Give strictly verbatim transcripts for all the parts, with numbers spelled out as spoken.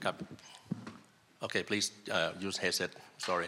ครับ Okay please uh, use headset sorry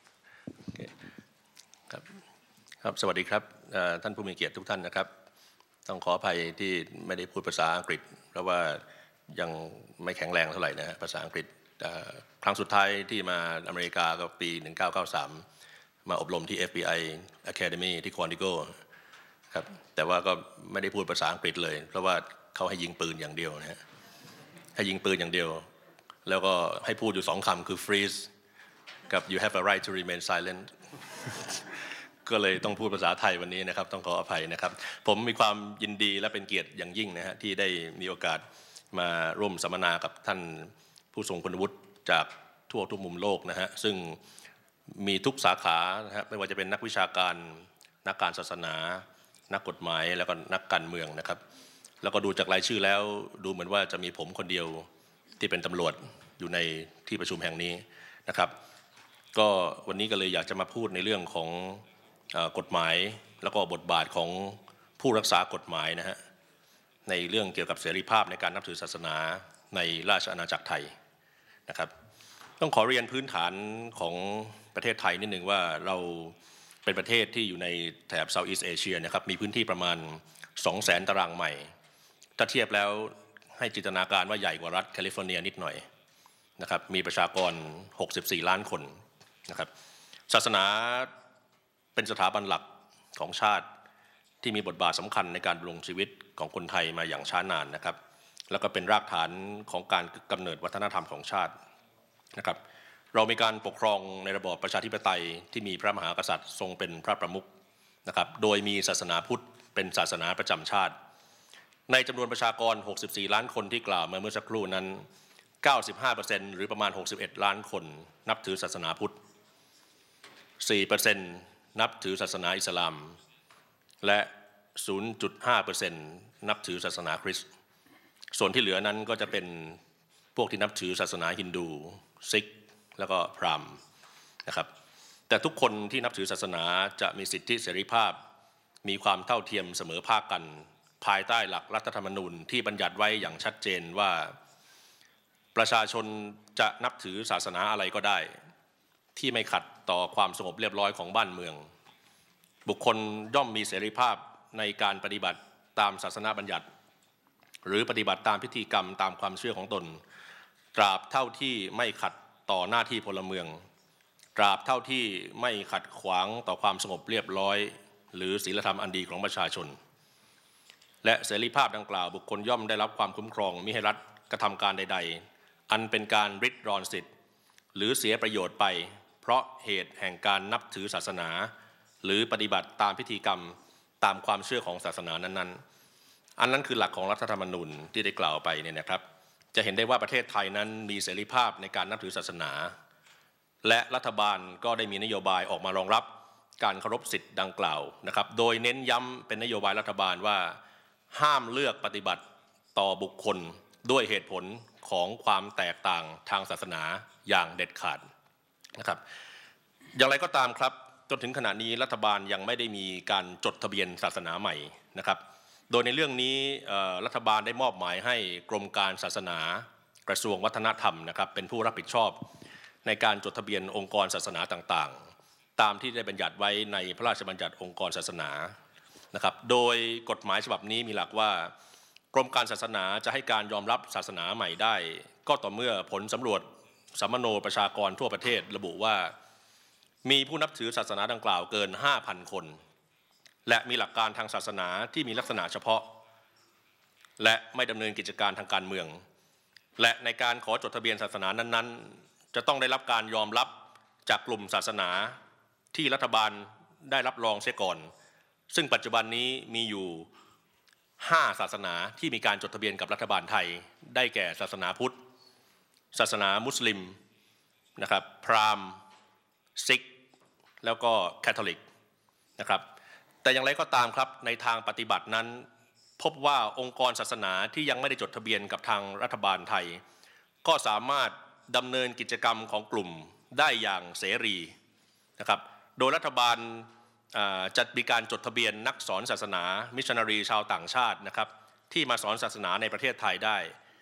okay ครับครับสวัสดีครับท่านผู้มีเกียรติทุกท่านนะครับต้องขออภัยที่ไม่ได้พูดภาษาอังกฤษเพราะว่ายังไม่แข็งแรงเท่าไหร่นะฮะภาษาอังกฤษครั้งสุดท้ายที่มาอเมริกาก็ปีหนึ่งเก้าเก้าสามมาอบรมที่ เอฟ บี ไอ Academy ที่ Quantico ครับแต่ว่าก็ไม่ได้พูดภาษาอังกฤษเลยเพราะว่าเขาให้ยิงปืนอย่างเดียวนะฮะให้ยิงปืนอย่างเดียวแล้วก็ให้พูดอยู่สองคำคือ freeze กับ you have a right to remain silent ก็เลยต้องพูดภาษาไทยวันนี้นะครับต้องขออภัยนะครับผมมีความยินดีและเป็นเกียรติอย่างยิ่งนะฮะที่ได้มีโอกาสมาร่วมสัมมนากับท่านผู้ทรงคุณวุฒิจากทั่วทุกมุมโลกนะฮะซึ่งมีทุกสาขานะฮะไม่ว่าจะเป็นนักวิชาการนักการศาสนานักกฎหมายแล้วก็นักการเมืองนะครับแล้วก็ดูจากรายชื่อแล้วดูเหมือนว่าจะมีผมคนเดียวที่เป็นตำรวจอยู่ในที่ประชุมแห่งนี้นะครับก็วันนี้ก็เลยอยากจะมาพูดในเรื่องของกฎหมายแล้วก็บทบาทของผู้รักษากฎหมายนะฮะในเรื่องเกี่ยวกับเสรีภาพในการนับถือศาสนาในราชอาณาจักรไทยนะครับต้องขอเรียนพื้นฐานของประเทศไทยนิดนึงว่าเราเป็นประเทศที่อยู่ในแถบเซาท์อีสต์เอเชียนะครับมีพื้นที่ประมาณ สองแสน ตารางไมล์ถ้าเทียบแล้วให้จินตนาการว่าใหญ่กว่ารัฐแคลิฟอร์เนียนิดหน่อยนะครับมีประชากรหกสิบสี่ล้านคนนะครับศาสนาเป็นสถาบันหลักของชาติที่มีบทบาทสำคัญในการดำรงชีวิตของคนไทยมาอย่างช้านานนะครับแล้วก็เป็นรากฐานของการกำเนิดวัฒนธรรมของชาตินะครับเรามีการปกครองในระบอบประชาธิปไตยที่มีพระมหากษัตริย์ทรงเป็นพระประมุขนะครับโดยมีศาสนาพุทธเป็นศาสนาประจำชาติในจำนวนประชากรหกสิบสี่ล้านคนที่กล่าวมาเมื่อสักครู่นั้น เก้าสิบห้าเปอร์เซ็นต์ หรือประมาณหกสิบเอ็ดล้านคนนับถือศาสนาพุทธ สี่เปอร์เซ็นต์ นับถือศาสนาอิสลามและ ศูนย์จุดห้าเปอร์เซ็นต์ นับถือศาสนาคริสต์ส่วนที่เหลือนั้นก็จะเป็นพวกที่นับถือศาสนาฮินดูซิกแล้วก็พราหมณ์นะครับแต่ทุกคนที่นับถือศาสนาจะมีสิทธิเสรีภาพมีความเท่าเทียมเสมอภาคกันภายใต้หลักรัฐธรรมนูญที่บัญญัติไว้อย่างชัดเจนว่าประชาชนจะนับถือศาสนาอะไรก็ได้ที่ไม่ขัดต่อความสงบเรียบร้อยของบ้านเมืองบุคคลย่อมมีเสรีภาพในการปฏิบัติตามศาสนาบัญญัติหรือปฏิบัติตามพิธีกรรมตามความเชื่อของตนตราบเท่าที่ไม่ขัดต่อหน้าที่พลเมืองตราบเท่าที่ไม่ขัดขวางต่อความสงบเรียบร้อยหรือศีลธรรมอันดีของประชาชนและเสรีภาพดังกล่าวบุคคลย่อมได้รับความคุ้มครองมิให้รัฐกระทำการใดๆอันเป็นการริดรอนสิทธิ์หรือเสียประโยชน์ไปเพราะเหตุแห่งการนับถือศาสนาหรือปฏิบัติตามพิธีกรรมตามความเชื่อของศาสนานั้นๆอันนั้นคือหลักของรัฐธรรมนูญที่ได้กล่าวไปเนี่ยนะครับจะเห็นได้ว่าประเทศไทยนั้นมีเสรีภาพในการนับถือศาสนาและรัฐบาลก็ได้มีนโยบายออกมารองรับการเคารพสิทธิ์ดังกล่าวนะครับโดยเน้นย้ำเป็นนโยบายรัฐบาลว่าห้ามเลือกปฏิบัติต่อบุคคลด้วยเหตุผลของความแตกต่างทางศาสนาอย่างเด็ดขาดนะครับอย่างไรก็ตามครับจนถึงขณะนี้รัฐบาลยังไม่ได้มีการจดทะเบียนศาสนาใหม่นะครับโดยในเรื่องนี้รัฐบาลได้มอบหมายให้กรมการศาสนากระทรวงวัฒนธรรมนะครับเป็นผู้รับผิดชอบในการจดทะเบียนองค์กรศาสนาต่างๆตามที่ได้บัญญัติไว้ในพระราชบัญญัติองค์กรศาสนานะครับโดยกฎหมายฉบับนี้มีหลักว่ากรมการศาสนาจะให้การยอมรับศาสนาใหม่ได้ก็ต่อเมื่อผลสำรวจสัมมโนประชากรทั่วประเทศระบุว่ามีผู้นับถือศาสนาดังกล่าวเกิน ห้าพัน คนและมีหลักการทางศาสนาที่มีลักษณะเฉพาะและไม่ดำเนินกิจการทางการเมืองและในการขอจดทะเบียนศาสนานั้นๆจะต้องได้รับการยอมรับจากกลุ่มศาสนาที่รัฐบาลได้รับรองเสียก่อนซึ่งปัจจุบันนี้มีอยู่ห้าศาสนาที่มีการจดทะเบียนกับรัฐบาลไทยได้แก่ศาสนาพุทธศาสนามุสลิมนะครับพราหมณ์ซิกแล้วก็แคทอลิกนะครับแต่อย่างไรก็ตามครับในทางปฏิบัตินั้นพบว่าองค์กรศาสนาที่ยังไม่ได้จดทะเบียนกับทางรัฐบาลไทยก็สามารถดำเนินกิจกรรมของกลุ่มได้อย่างเสรีนะครับโดยรัฐบาลจัดมีการจดทะเบียนนักสอนศาสนามิชชันนารีชาวต่างชาตินะครับที่มาสอนศาสนาในประเทศไทยได้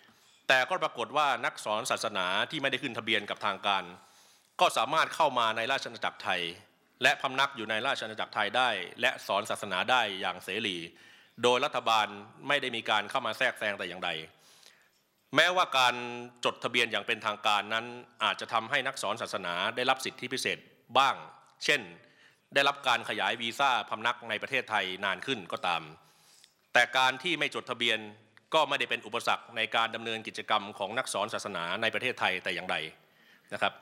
แต่ก็ปรากฏว่านักสอนศาสนาที่ไม่ได้ขึ้นทะเบียนกับทางการก็สามารถเข้ามาในราชอาณาจักรไทยและพำนักอยู่ในราชอาณาจักรไทยได้และสอนศาสนาได้อย่างเสรีโดยรัฐบาลไม่ได้มีการเข้ามาแทรกแซงแต่อย่างใดแม้ว่าการจดทะเบียนอย่างเป็นทางการนั้นอาจจะทำให้นักสอนศาสนาได้รับสิทธิพิเศษบ้างเช่นได้รับการขยายวีซ่าพำนักในประเทศไทยนานขึ้นก็ตามแต่การที่ไม่จดทะเบียนก็ไม่ได้เป็นอุปสรรคในการดำเนินกิจกรรมของนักสอนศาสนาในประเทศไทยแต่อย่างใดนะครับ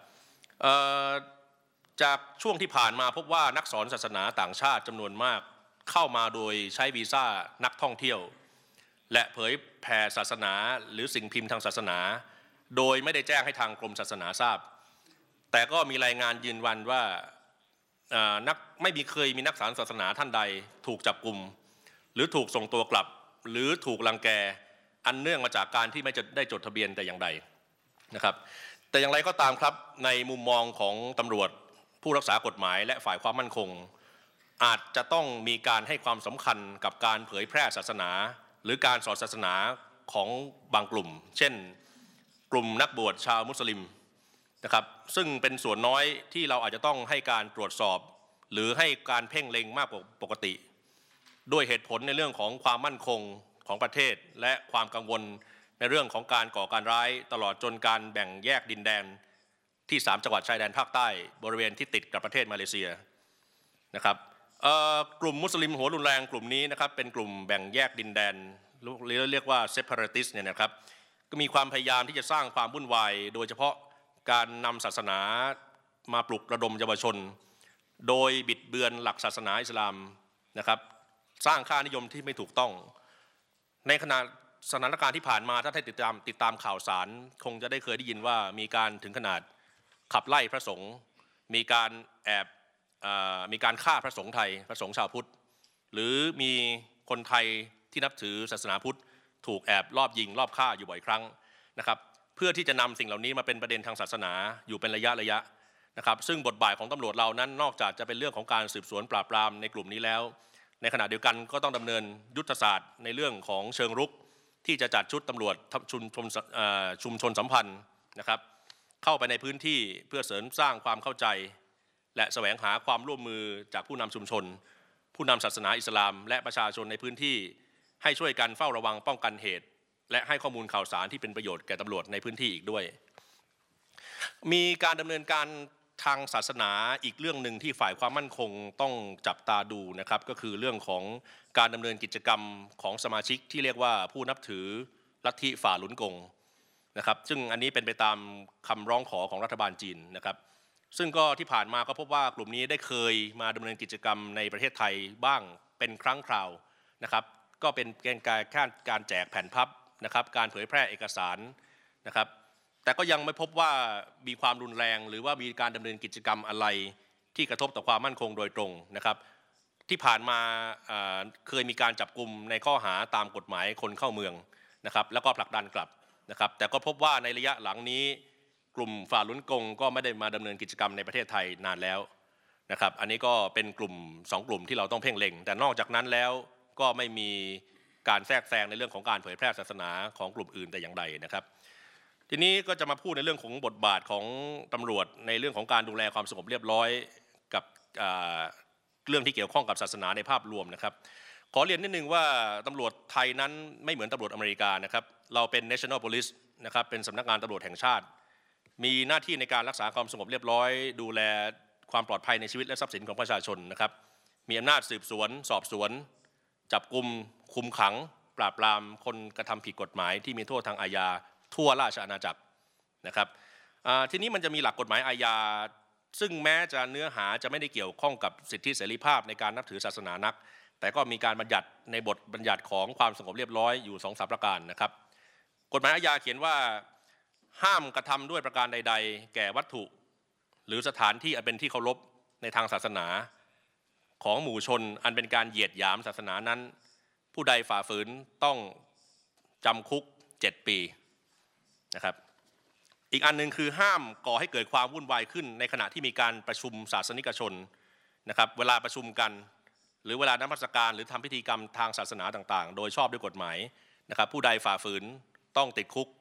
จากช่วงที่ผ่านมาพบว่านักสอนศาสนาต่างชาติจำนวนมากเข้ามาโดยใช้วีซ่านักท่องเที่ยวและเผยแผ่ศาสนาหรือสิ่งพิมพ์ทางศาสนาโดยไม่ได้แจ้งให้ทางกรมศาสนาทราบแต่ก็มีรายงานยืนยันว่านักไม่มีเคยมีนักสอนศาสนาท่านใดถูกจับกุมหรือถูกส่งตัวกลับหรือถูกรังแกอันเนื่องมาจากการที่ไม่ได้จดทะเบียนแต่อย่างใดนะครับแต่อย่างไรก็ตามครับในมุมมองของตำรวจผู้รักษากฎหมายและฝ่ายความมั่นคงอาจจะต้องมีการให้ความสำคัญกับการเผยแพร่ศาสนาหรือการสอนศาสนาของบางกลุ่มเช่นกลุ่มนักบวชชาวมุสลิมนะครับซึ่งเป็นส่วนน้อยที่เราอาจจะต้องให้การตรวจสอบหรือให้การเพ่งเล็งมากกว่าปกติด้วยเหตุผลในเรื่องของความมั่นคงของประเทศและความกังวลในเรื่องของการก่อการร้ายตลอดจนการแบ่งแยกดินแดนที่สามจังหวัดชายแดนภาคใต้บริเวณที่ติดกับประเทศมาเลเซียนะครับกลุ่มมุสลิมหัวรุนแรงกลุ่มนี้นะครับเป็นกลุ่มแบ่งแยกดินแดนหรือเรียกว่า separatist เนี่ยนะครับก็มีความพยายามที่จะสร้างความวุ่นวายโดยเฉพาะการนำศาสนามาปลุกระดมเยาวชนโดยบิดเบือนหลักศาสนาอิสลามนะครับสร้างค่านิยมที่ไม่ถูกต้องในขณะสถานการณ์ที่ผ่านมาถ้าได้ติดตามติดตามข่าวสารคงจะได้เคยได้ยินว่ามีการถึงขนาดขับไล่พระสงฆ์มีการแอบมีการฆ่าพระสงฆ์ไทยพระสงฆ์ชาวพุทธหรือมีคนไทยที่นับถือศาสนาพุทธถูกแอบลอบยิงลอบฆ่าอยู่บ่อยครั้งนะครับเพื่อที่จะนำสิ่งเหล่านี้มาเป็นประเด็นทางศาสนาอยู่เป็นระยะระยะนะครับซึ่งบทบาทของตำรวจเรานั้นนอกจากจะเป็นเรื่องของการสืบสวนปราบปรามในกลุ่มนี้แล้วในขณะเดียวกันก็ต้องดำเนินยุทธศาสตร์ในเรื่องของเชิงรุกที่จะจัดชุดตำรวจชุมชนชุมชนสัมพันธ์นะครับเข้าไปในพื้นที่เพื่อเสริมสร้างความเข้าใจและแสวงหาความร่วมมือจากผู้นำชุมชนผู้นำศาสนาอิสลามและประชาชนในพื้นที่ให้ช่วยกันเฝ้าระวังป้องกันเหตุและให้ข้อมูลข่าวสารที่เป็นประโยชน์แก่ตำรวจในพื้นที่อีกด้วยมีการดำเนินการทางศาสนาอีกเรื่องหนึ่งที่ฝ่ายความมั่นคงต้องจับตาดูนะครับก็คือเรื่องของการดำเนินกิจกรรมของสมาชิกที่เรียกว่าผู้นับถือลัทธิฝ่าหลุนกงนะครับซึ่งอันนี้เป็นไปตามคำร้องขอของรัฐบาลจีนนะครับซึ่งก็ที่ผ่านมาก็พบว่ากลุ่มนี้ได้เคยมาดำเนินกิจกรรมในประเทศไทยบ้างเป็นครั้งคราวนะครับก็เป็นการแค่การแจกแผ่นพับนะครับการเผยแพร่เอกสารนะครับแต่ก็ยังไม่พบว่ามีความรุนแรงหรือว่ามีการดำเนินกิจกรรมอะไรที่กระทบต่อความมั่นคงโดยตรงนะครับที่ผ่านมาเคยมีการจับกุมในข้อหาตามกฎหมายคนเข้าเมืองนะครับแล้วก็ผลักดันกลับนะครับแต่ก็พบว่าในระยะหลังนี้กลุ่มฝ่าหลุนกงก็ไม่ได้มาดำเนินกิจกรรมในประเทศไทยนานแล้วนะครับอันนี้ก็เป็นกลุ่มสองกลุ่มที่เราต้องเพ่งเล็งแต่นอกจากนั้นแล้วก็ไม่มีการแทรกแซงในเรื่องของการเผยแพร่ศาสนาของกลุ่มอื่นแต่อย่างใดนะครับทีนี้ก็จะมาพูดในเรื่องของบทบาทของตำรวจในเรื่องของการดูแลความสงบเรียบร้อยกับเรื่องที่เกี่ยวข้องกับศาสนาในภาพรวมนะครับขอเรียนนิดนึงว่าตำรวจไทยนั้นไม่เหมือนตำรวจอเมริกานะครับเราเป็น National Police นะครับเป็นสำนักงานตำรวจแห่งชาติมีหน้าที่ในการรักษาความสงบเรียบร้อยดูแลความปลอดภัยในชีวิตและทรัพย์สินของประชาชนนะครับมีอำนาจสืบสวนสอบสวนจับกุมคุมขังปราบปรามคนกระทำผิดกฎหมายที่มีโทษทางอาญาทั่วราชอาณาจักรนะครับทีนี้มันจะมีหลักกฎหมายอาญาซึ่งแม้จะเนื้อหาจะไม่ได้เกี่ยวข้องกับสิทธิเสรีภาพในการนับถือศาสนานักแต่ก็มีการบัญญัติในบทบัญญัติของความสงบเรียบร้อยอยู่ สองสาม ประการนะครับกฎหมายอาญาเขียนว่าห้ามกระทำด้วยประการใดๆแก่วัตถุหรือสถานที่อันเป็นที่เคารพในทางศาสนาของหมู่ชนอันเป็นการเหยียดหยามศาสนานั้นผู้ใดฝ่าฝืนต้องจำคุกเจ็ดปีนะครับอีกอันนึงคือห้ามก่อให้เกิดความวุ่นวายขึ้นในขณะที่มีการประชุมศาสนิกชนนะครับเวลาประชุมกันหรือเวลานมัสการหรือทำพิธีกรรมทางศาสนาต่างๆโดยชอบด้วยกฎหมายนะครับผู้ใดฝ่าฝืนต้องติดคุก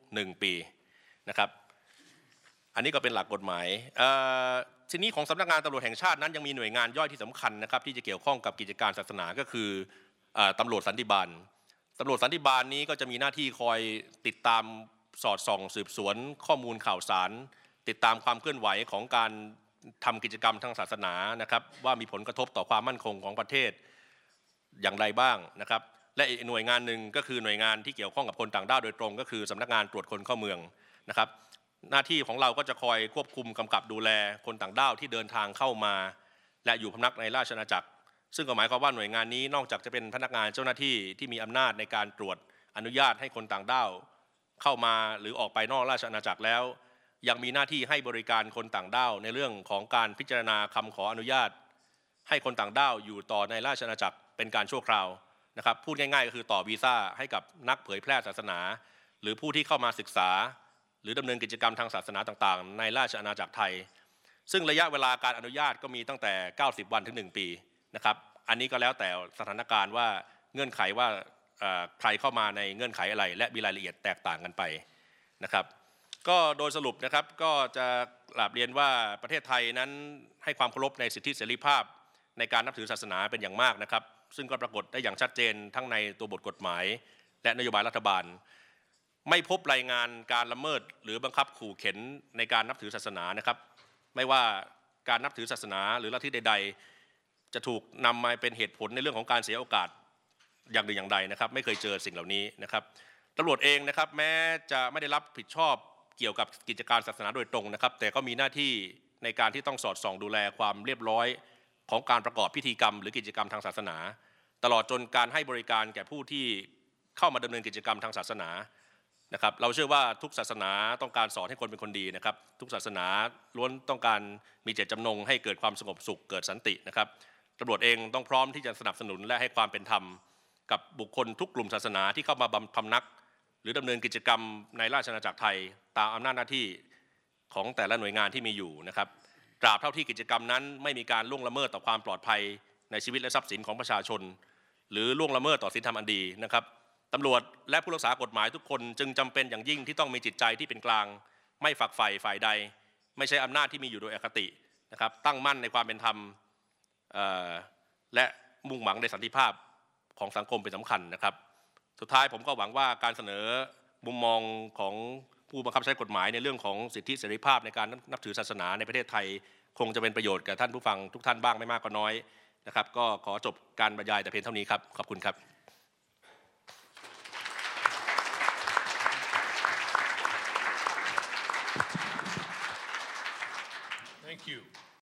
หนึ่งปีนะครับอันนี้ก็เป็นหลักกฎหมายทีนี้ของสำนักงานตำรวจแห่งชาตินั้นยังมีหน่วยงานย่อยที่สำคัญนะครับที่จะเกี่ยวข้องกับกิจการศาสนาก็คือตำรวจสันติบาลตำรวจสันติบาลนี้ก็จะมีหน้าที่คอยติดตามสอดส่องสืบสวนข้อมูลข่าวสารติดตามความเคลื่อนไหวของการทำกิจกรรมทางศาสนานะครับว่ามีผลกระทบต่อความมั่นคงของประเทศอย่างไรบ้างนะครับและอีกหน่วยงานหนึ่งก็คือหน่วยงานที่เกี่ยวข้องกับคนต่างด้าวโดยตรงก็คือสำนักงานตรวจคนเข้าเมืองนะครับหน้าที่ของเราก็จะคอยควบคุมกำกับดูแลคนต่างด้าวที่เดินทางเข้ามาและอยู่พำนักในราชอาณาจักรซึ่งก็หมายความว่าหน่วยงานนี้นอกจากจะเป็นพนักงานเจ้าหน้าที่ที่มีอำนาจในการตรวจอนุญาตให้คนต่างด้าวเข้ามาหรือออกไปนอกราชอาณาจักรแล้วยังมีหน้าที่ให้บริการคนต่างด้าวในเรื่องของการพิจารณาคำขออนุญาตให้คนต่างด้าวอยู่ต่อในราชอาณาจักรเป็นการชั่วคราวนะครับพูดง่ายๆก็คือต่อวีซ่าให้กับนักเผยแพร่ศาสนาหรือผู้ที่เข้ามาศึกษาหรือดำเนินกิจกรรมทางศาสนาต่างๆในราชอาณาจักรไทยซึ่งระยะเวลาการอนุญาตก็มีตั้งแต่เก้าสิบวันถึงหนึ่งปีนะครับอันนี้ก็แล้วแต่สถานการณ์ว่าเงื่อนไขว่าใครเข้ามาในเงื่อนไขอะไรและมีรายละเอียดแตกต่างกันไปนะครับก็โดยสรุปนะครับก็จะกราบเรียนว่าประเทศไทยนั้นให้ความเคารพในสิทธิเสรีภาพในการนับถือศาสนาเป็นอย่างมากนะครับซึ่งก็ปรากฏได้อย่างชัดเจนทั้งในตัวบทกฎหมายและนโยบายรัฐบาลไม่พบรายงานการละเมิดหรือบังคับขู่เข็นในการนับถือศาสนานะครับไม่ว่าการนับถือศาสนาหรือลัทธิใดๆจะถูกนำมาเป็นเหตุผลในเรื่องของการเสียโอกาสอย่างหนึ่งอย่างใดนะครับไม่เคยเจอสิ่งเหล่านี้นะครับตำรวจเองนะครับแม้จะไม่ได้รับผิดชอบเกี่ยวกับกิจการศาสนาโดยตรงนะครับแต่ก็มีหน้าที่ในการที่ต้องสอดส่องดูแลความเรียบร้อยของการประกอบพิธีกรรมหรือกิจกรรมทางศาสนาตลอดจนการให้บริการแก่ผู้ที่เข้ามาดำเนินกิจกรรมทางศาสนานะครับเราเชื่อว่าทุกศาสนาต้องการสอนให้คนเป็นคนดีนะครับทุกศาสนาล้วนต้องการมีเจตจำนงให้เกิดความสงบสุขเกิดสันตินะครับตำรวจเองต้องพร้อมที่จะสนับสนุนและให้ความเป็นธรรมกับบุคคลทุกกลุ่มศาสนาที่เข้ามาพำนักหรือดำเนินกิจกรรมในราชอาณาจักรไทยตามอำนาจหน้าที่ของแต่ละหน่วยงานที่มีอยู่นะครับตราบเท่าที่กิจกรรมนั้นไม่มีการล่วงละเมิดต่อความปลอดภัยในชีวิตและทรัพย์สินของประชาชนหรือล่วงละเมิดต่อศีลธรรมอันดีนะครับตำรวจและผู้รักษากฎหมายทุกคนจึงจำเป็นอย่างยิ่งที่ต้องมีจิตใจที่เป็นกลางไม่ฝักใฝ่ฝ่ายใดไม่ใช่อำนาจที่มีอยู่โดยอคตินะครับตั้งมั่นในความเป็นธรรมและมุ่งหวังในสันติภาพของสังคมเป็นสำคัญนะครับสุดท้ายผมก็หวังว่าการเสนอมุมมองของผู้บังคับใช้กฎหมายในเรื่องของสิทธิเสรีภาพในการนับถือศาสนาในประเทศไทยคงจะเป็นประโยชน์แก่ท่านผู้ฟังทุกท่านบ้างไม่มากก็น้อยนะครับก็ขอจบการบรรยายแต่เพียงเท่านี้ครับขอบคุณครับ Thank you.